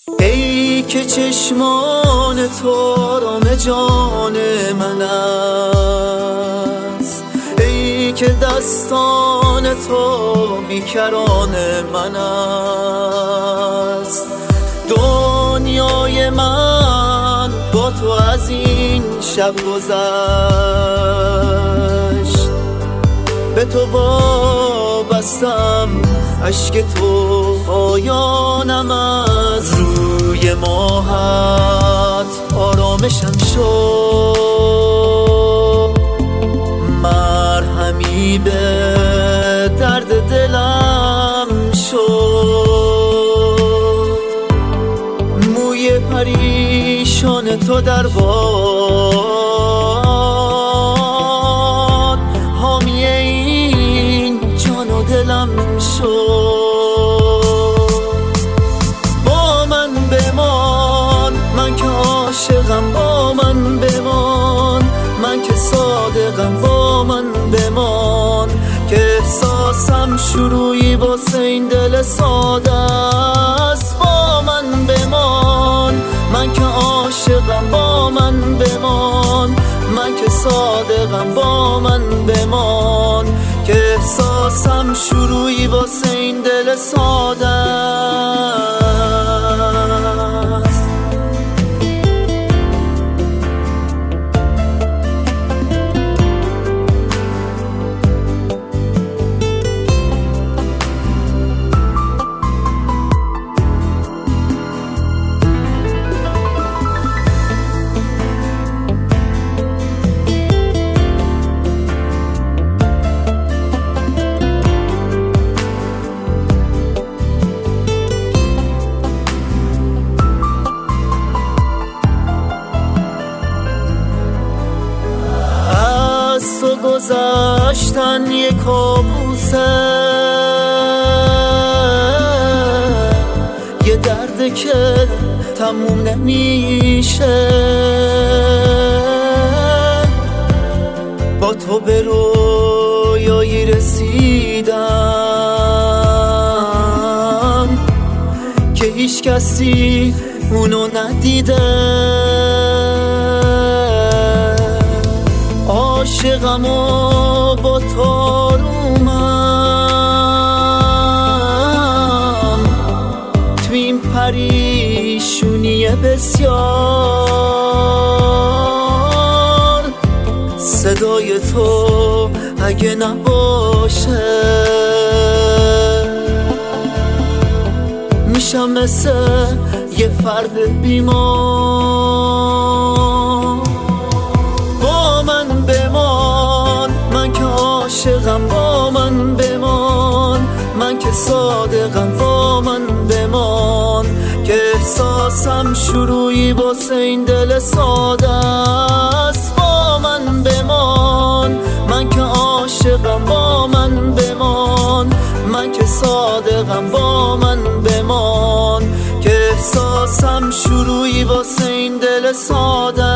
ای که چشمان تو آرام جان من است، ای که دستان تو بیکران من است. دنیای من با تو از این شب گذشت، به تو وابستم، اشک تو پایانم از. روی ماهت آرامشم شد، مرهمی به درد دلم شد. موی پریشان تو در باد، حامی این جان و دلم شد. با من بمان، من که عاشقم، با من بمان، من که صادقم، با من بمان، که احساسم شروعی واسه این دل ساده است. با من بمان، من که عاشقم، با من بمان، من که صادقم، با من بمان، که احساسم شروعی واسه این دل ساده است. تو گذشتن یک کابوسه، یه درد که تموم نمیشه. با تو به رویایی رسیدم که هیچ کسی اونو ندیده. عاشقم و با تو آرومم، تو این پریشونی بسیار. صدای تو اگه نباشه میشم مثل یه فرد بیمار. با من بمان، من که عاشقم، با من بمان، من که صادقم، با من بمان، که احساسم شروعی واسه این دل ساده است. با من بمان، من که عاشقم، با من بمان، من که صادقم، با من بمان، که احساسم شروعی واسه این دل ساده